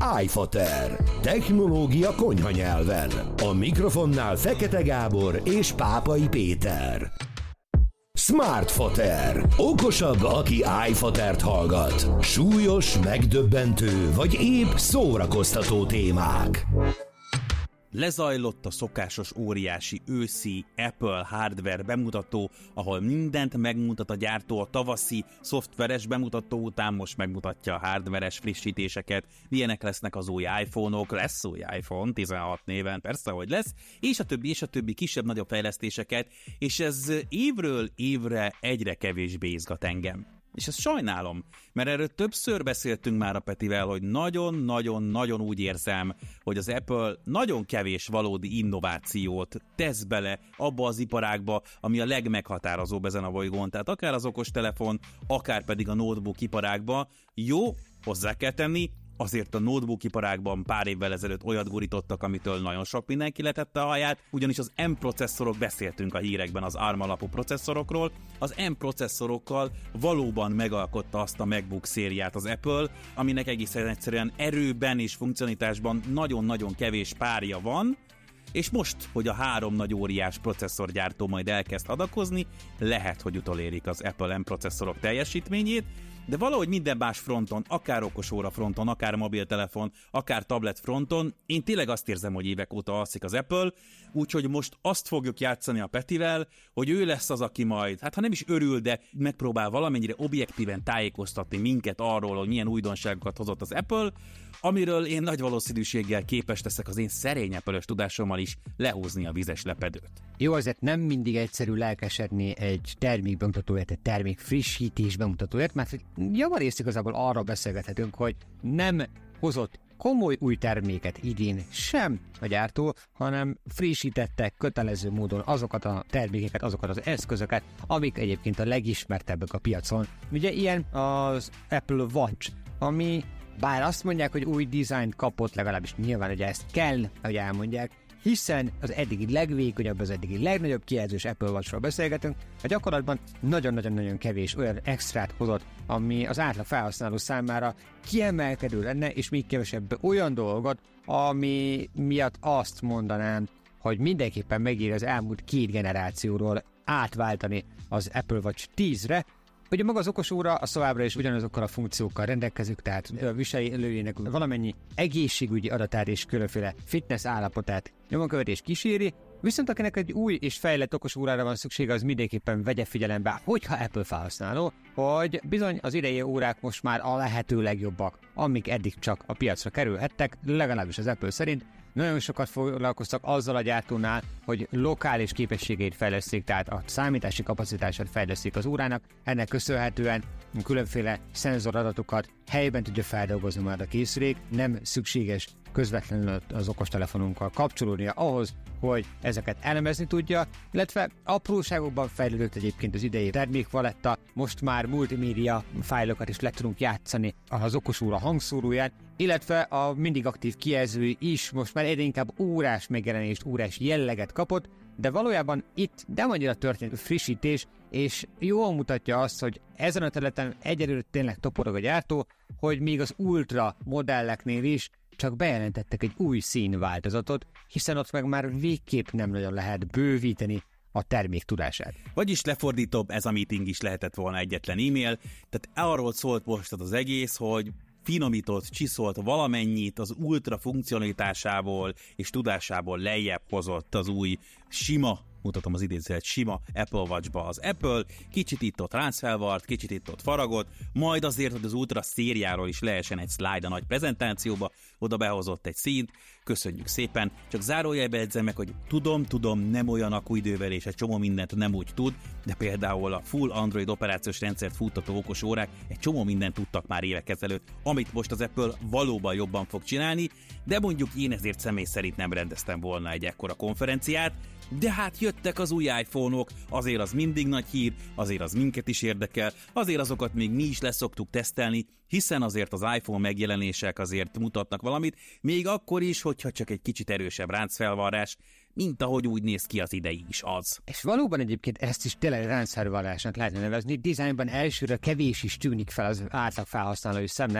iFater. Technológia konyha nyelven. A mikrofonnál Fekete Gábor és Pápai Péter. Smartfater. Okosabb, aki iFatert hallgat. Súlyos, megdöbbentő vagy épp szórakoztató témák. Lezajlott a szokásos óriási őszi Apple hardware bemutató, ahol mindent megmutat a gyártó a tavaszi szoftveres bemutató után, most megmutatja a hardveres frissítéseket, milyenek lesznek az új iPhone-ok, lesz új iPhone 16 néven, persze, hogy lesz, és a többi kisebb-nagyobb fejlesztéseket, és ez évről évre egyre kevésbé izgat engem. És ezt sajnálom, mert erről többször beszéltünk már a Petivel, hogy nagyon-nagyon-nagyon úgy érzem, hogy az Apple nagyon kevés valódi innovációt tesz bele abba az iparágba, ami a legmeghatározóbb ezen a bolygón. Tehát akár az okostelefon, akár pedig a notebook iparágba. Jó, hozzá kell tenni, azért a notebook iparágban pár évvel ezelőtt olyat gurítottak, amitől nagyon sok mindenki letette a haját, ugyanis az M processzorok, beszéltünk a hírekben az ARM alapú processzorokról, az M processzorokkal valóban megalkotta azt a MacBook szériát az Apple, aminek egészen egyszerűen erőben és funkcionalitásban nagyon-nagyon kevés párja van, és most, hogy a három nagy óriás processzorgyártó majd elkezd adakozni, lehet, hogy utolérik az Apple M processzorok teljesítményét, de valahogy minden más fronton, akár okosóra fronton, akár mobiltelefon, akár tablet fronton, én tényleg azt érzem, hogy évek óta alszik az Apple, úgyhogy most azt fogjuk játszani a Petivel, hogy ő lesz az, aki majd, hát ha nem is örül, de megpróbál valamennyire objektíven tájékoztatni minket arról, hogy milyen újdonságokat hozott az Apple, amiről én nagy valószínűséggel képes leszek az én szerény Apple-ös tudásommal is lehúzni a vizes lepedőt. Jó, azért nem mindig egyszerű lelkesedni egy termék bemutatóért, egy termék frissítés bemutatóért, mert javarészt igazából arra beszélgethetünk, hogy nem hozott komoly új terméket idén sem a gyártó, hanem frissítettek kötelező módon azokat a termékeket, azokat az eszközöket, amik egyébként a legismertebbek a piacon. Ugye ilyen az Apple Watch, ami bár azt mondják, hogy új dizájnt kapott, legalábbis nyilván ugye ezt kell, hogy elmondják, hiszen az eddigi legvékonyabb, az eddigi legnagyobb kijelzős Apple Watchról beszélgetünk, a gyakorlatban nagyon-nagyon-nagyon kevés olyan extrát hozott, ami az átlag felhasználó számára kiemelkedő lenne, és még kevesebb olyan dolgot, ami miatt azt mondanám, hogy mindenképpen megér az elmúlt 2 generációról átváltani az Apple Watch 10-re. Ugye maga az okosóra a továbbra is ugyanazokkal a funkciókkal rendelkezik, tehát a viselőjének valamennyi egészségügyi adatát és különféle fitness állapotát nyomonkövetés kíséri, viszont akinek egy új és fejlett okosórára van szüksége, az mindenképpen vegye figyelembe, hogyha Apple felhasználó, hogy bizony az idei órák most már a lehető legjobbak, amik eddig csak a piacra kerülhettek, legalábbis az Apple szerint. Nagyon sokat foglalkoztak azzal a gyártónál, hogy lokális képességeit fejleszték, tehát a számítási kapacitását fejleszték az órának, ennek köszönhetően különféle szenzoradatokat helyben tudja feldolgozni majd a készülék, nem szükséges közvetlenül az okostelefonunkkal kapcsolódnia ahhoz, hogy ezeket elemezni tudja, illetve apróságokban fejlődött egyébként az idei termékvaletta, most már multimédia fájlokat is le tudunk játszani az okosóra hangszóróján, illetve a mindig aktív kijelző is most már egyre inkább órás megjelenést, órás jelleget kapott, de valójában itt nem annyira történt frissítés, és jól mutatja azt, hogy ezen a területen egyelőre tényleg toporog a gyártó, hogy még az ultra modelleknél is csak bejelentettek egy új színváltozatot, hiszen ott meg már végképp nem nagyon lehet bővíteni a termék tudását. Vagyis lefordítóbb, ez a meeting is lehetett volna egyetlen e-mail, tehát arról szólt most az egész, hogy finomított, csiszolt valamennyit az ultra funkcionalitásából és tudásából lejjebb hozott az új sima, mutatom az idézőjelet, sima Apple Watch-ba az Apple, kicsit itt ott ráncfelvart, kicsit itt ott faragott, majd azért, hogy az Ultra szériáról is lehessen egy slide a nagy prezentációba, oda behozott egy színt, köszönjük szépen, csak zárójelbe edzem meg, hogy tudom, nem olyan akkuidővel és egy csomó mindent nem úgy tud, de például a full Android operációs rendszert futtató okos órák egy csomó mindent tudtak már évek ezelőtt, amit most az Apple valóban jobban fog csinálni, de mondjuk én ezért személy szerint nem rendeztem volna egy ekkora konferenciát, de hát jöttek az új iPhone-ok, azért az mindig nagy hír, azért az minket is érdekel, azért azokat még mi is leszoktuk tesztelni, hiszen azért az iPhone megjelenések azért mutatnak valamit, még akkor is, hogyha csak egy kicsit erősebb ráncfelvarrás, mint ahogy úgy néz ki az idei is az. És valóban egyébként ezt is tényleg ráncfelvarrásnak lehetne nevezni, dizájnban elsőre kevés is tűnik fel az átlag felhasználói szemnek,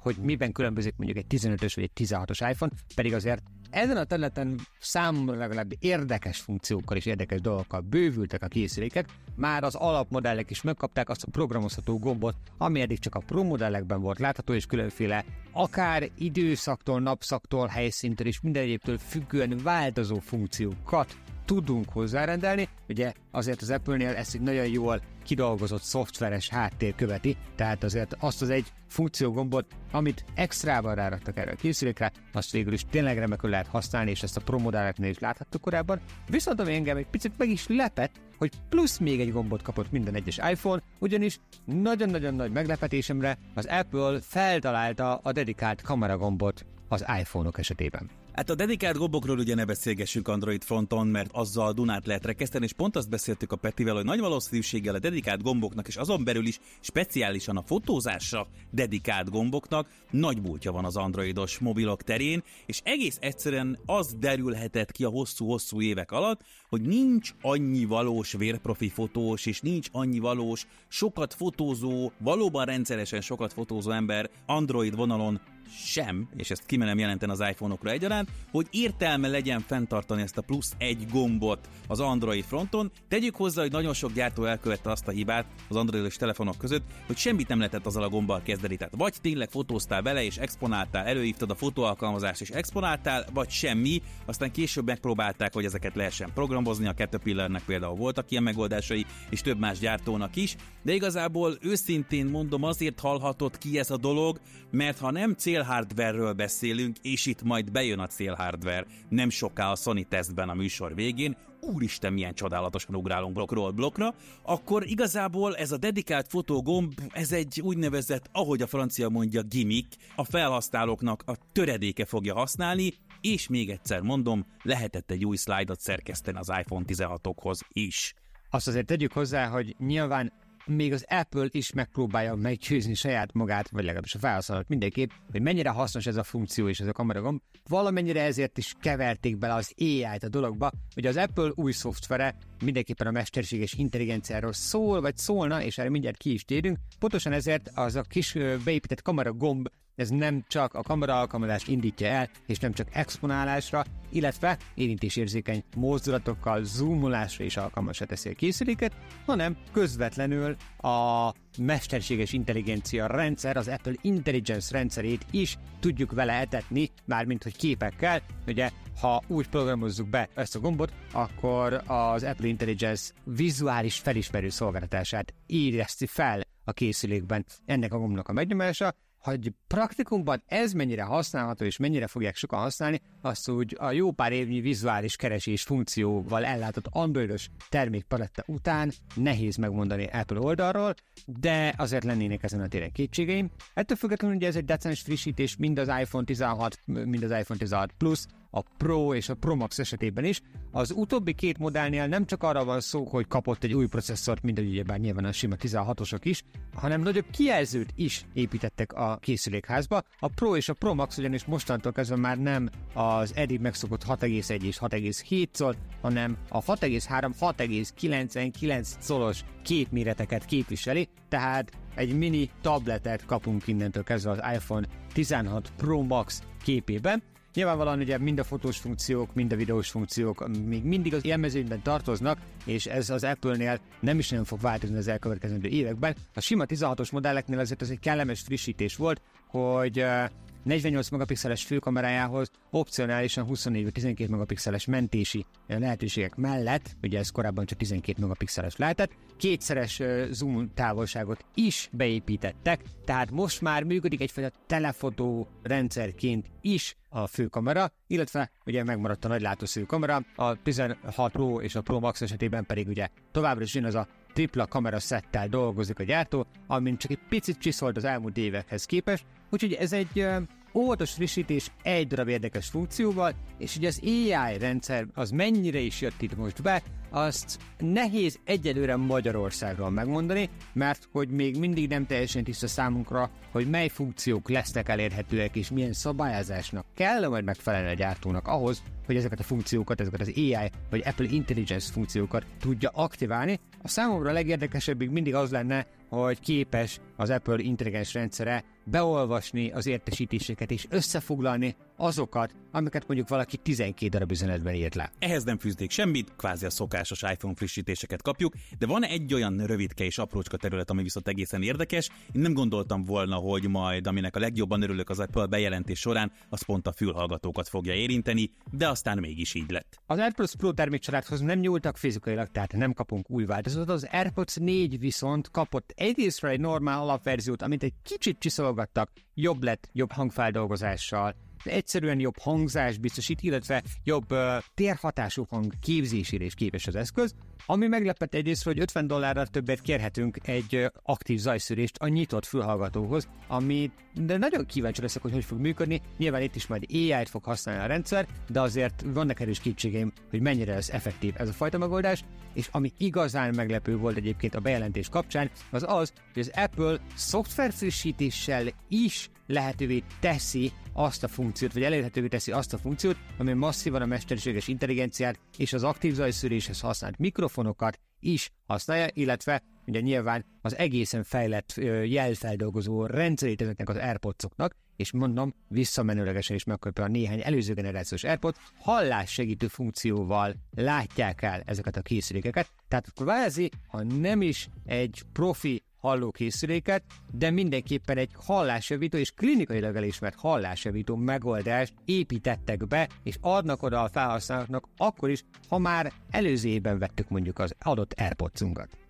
hogy miben különbözik mondjuk egy 15-ös vagy egy 16-os iPhone, pedig azért ezen a területen számomra legalább érdekes funkciókkal és érdekes dolgokkal bővültek a készülékek, már az alapmodellek is megkapták azt a programozható gombot, ami eddig csak a Pro modellekben volt látható, és különféle akár időszaktól, napszaktól, helyszíntől és minden egyébtől függően változó funkciókat tudunk hozzárendelni. Ugye azért az Apple-nél ezt egy nagyon jól kidolgozott szoftveres háttér követi, tehát azért azt az egy funkciógombot, amit extrában ráraktak erre a készülékre, azt végül is tényleg remekül lehet használni, és ezt a Pro modelleknél is láthattuk korábban. Viszont ami engem egy picit meg is lepett, hogy plusz még egy gombot kapott minden egyes iPhone, ugyanis nagyon-nagyon nagy meglepetésemre az Apple feltalálta a dedikált kameragombot az iPhone-ok esetében. Hát a dedikált gombokról ugye ne beszélgessünk Android fronton, mert azzal Dunát lehet rekeszteni, és pont azt beszéltük a Petivel, hogy nagy valószínűséggel a dedikált gomboknak, és azon belül is speciálisan a fotózásra dedikált gomboknak nagy múltja van az androidos mobilok terén, és egész egyszerűen az derülhetett ki a hosszú-hosszú évek alatt, hogy nincs annyi valós vérprofi fotós, és nincs annyi valós, sokat fotózó, valóban rendszeresen sokat fotózó ember Android vonalon sem, és ezt kimerem jelenteni az iPhone-okra egyaránt, hogy értelme legyen fenntartani ezt a plusz egy gombot az Android fronton. Tegyük hozzá, hogy nagyon sok gyártó elkövette azt a hibát az androidos telefonok között, hogy semmit nem lehetett azzal a gombbal kezdeni. Tehát vagy tényleg fotóztál vele és exponáltál, előhívtad a fotóalkalmazást és exponáltál, vagy semmi, aztán később megpróbálták, hogy ezeket lehessen programozni, a Caterpillarnek például voltak ilyen megoldásai, és több más gyártónak is, de igazából őszintén mondom, azért hallhatott ki ez a dolog, mert ha nem célhardware-ről beszélünk, és itt majd bejön a célhardware nem soká a Sony tesztben a műsor végén, úristen, milyen csodálatosan ugrálunk blokkról blokkra, akkor igazából ez a dedikált fotógomb, ez egy úgynevezett, ahogy a francia mondja, gimmick, a felhasználóknak a töredéke fogja használni, és még egyszer mondom, lehetett egy új szlájdot szerkeszteni az iPhone 16-okhoz is. Azt azért tegyük hozzá, hogy nyilván még az Apple is megpróbálja meggyőzni saját magát, vagy legalábbis a felhasználót mindenképp, hogy mennyire hasznos ez a funkció és ez a kameragomb. Valamennyire ezért is keverték bele az AI-t a dologba, hogy az Apple új szoftvere mindenképpen a mesterséges intelligenciáról szól, vagy szólna, és erre mindjárt ki is térünk. Pontosan ezért az a kis beépített kameragomb, ez nem csak a kamera alkalmazást indítja el, és nem csak exponálásra, illetve érintésérzékeny mozdulatokkal, zoomolásra is alkalmasra teszi a készüléket, hanem közvetlenül a mesterséges intelligencia rendszer, az Apple Intelligence rendszerét is tudjuk vele etetni, mármint hogy képekkel. Ugye, ha úgy programozzuk be ezt a gombot, akkor az Apple Intelligence vizuális felismerő szolgáltatását érezti fel a készülékben ennek a gombnak a megnyomása. Hogy praktikumban ez mennyire használható és mennyire fogják sokan használni, azt úgy a jó pár évnyi vizuális keresés funkcióval ellátott androidos termékpaletta után nehéz megmondani Apple oldalról, de azért lennének ezen a téren kétségeim. Ettől függetlenül ugye ez egy decens frissítés mind az iPhone 16, mind az iPhone 16 Plus, a Pro és a Pro Max esetében is. Az utóbbi két modellnél nem csak arra van szó, hogy kapott egy új processzort, mint ahogy ugyebár nyilván a sima 16-osok is, hanem nagyobb kijelzőt is építettek a készülékházba. A Pro és a Pro Max ugyanis mostantól kezdve már nem az eddig megszokott 6,1 és 6,7 coll, hanem a 6,3-6,99 collos képméreteket képviseli, tehát egy mini tabletet kapunk innentől kezdve az iPhone 16 Pro Max képében. Nyilvánvalóan ugye mind a fotós funkciók, mind a videós funkciók még mindig az élmezőnyben tartoznak, és ez az Apple-nél nem is nagyon fog változni az elkövetkezendő években. A sima 16-os modelleknél azért ez egy kellemes frissítés volt, hogy 48 megapixeles főkamerájához opcionálisan 24-12 megapixeles mentési lehetőségek mellett, ugye ez korábban csak 12 megapixeles lehetett, kétszeres zoom távolságot is beépítettek, tehát most már működik egyfajta telefotó rendszerként is a főkamera, illetve ugye megmaradt a nagylátószögű kamera, a 16 Pro és a Pro Max esetében pedig ugye továbbra is jön az a tripla kamera szettel dolgozik a gyártó, amin csak egy picit csiszolt az elmúlt évekhez képest, úgyhogy ez egy óvatos frissítés egy darab érdekes funkcióval, és ugye az AI rendszer az mennyire is jött itt most be, azt nehéz egyelőre Magyarországról megmondani, mert hogy még mindig nem teljesen tiszta számunkra, hogy mely funkciók lesznek elérhetőek, és milyen szabályozásnak kell majd megfelelni a gyártónak ahhoz, hogy ezeket a funkciókat, ezeket az AI vagy Apple Intelligence funkciókat tudja aktiválni. A számomra a legérdekesebb még mindig az lenne, hogy képes az Apple intelligens rendszere beolvasni az értesítéseket és összefoglalni azokat, amiket mondjuk valaki 12 darab üzenetben írt le. Ehhez nem fűznék semmit, kvázi a szokásos iPhone frissítéseket kapjuk, de van egy olyan rövidke és aprócska terület, ami viszont egészen érdekes. Én nem gondoltam volna, hogy majd, aminek a legjobban örülök az Apple bejelentés során, az pont a fülhallgatókat fogja érinteni, de aztán mégis így lett. Az AirPods Pro termékcsaládhoz nem nyúltak fizikailag, tehát nem kapunk új változatot. Az AirPods 4 viszont kapott egyrésztről egy normál alapverziót, amit egy kicsit csiszolgattak, jobb lett, jobb hangfeldolgozással, de egyszerűen jobb hangzást biztosít, illetve jobb térhatású hang képzésére is képes az eszköz, ami meglepett egyrésztről, hogy $50 többet kérhetünk egy aktív zajszűrést a nyitott fülhallgatóhoz, de nagyon kíváncsi leszek, hogy fog működni. Nyilván itt is majd AI-t fog használni a rendszer, de azért vannak erős kétségeim, hogy mennyire lesz effektív ez a fajta megoldás, és ami igazán meglepő volt egyébként a bejelentés kapcsán, az az, hogy az Apple szoftverfrissítéssel is lehetővé teszi azt a funkciót, vagy elérhetővé teszi azt a funkciót, ami masszívan a mesterséges intelligenciát és az aktív zajszűréshez használt mikrofonokat is használja, illetve ugye nyilván az egészen fejlett jelfeldolgozó rendszerét ezeknek az AirPods-oknak, és mondom, visszamenőlegesen is megkapja a néhány előző generációs AirPods, hallássegítő funkcióval látják el ezeket a készülékeket, tehát kvázi, ha nem is egy profi hallókészüléket, de mindenképpen egy hallásjavító és klinikailag elismert hallásjavító megoldást építettek be, és adnak oda a felhasználóknak akkor is, ha már előző évben vettük mondjuk az adott AirPods-unkat.